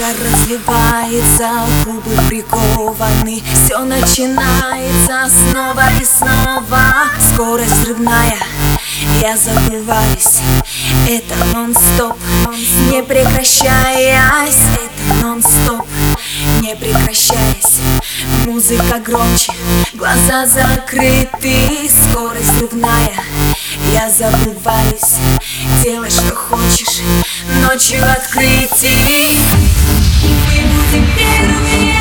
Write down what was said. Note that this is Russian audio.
Жар разливается, губы прикованы. Все начинается снова и снова. Скорость взрывная, я забываюсь. Это нон-стоп, не прекращаясь. Это нон-стоп, не прекращаясь. Музыка громче, глаза закрыты. Скорость взрывная, я забываюсь. Делай, что хочешь, ночью открытий. Мы будем первыми.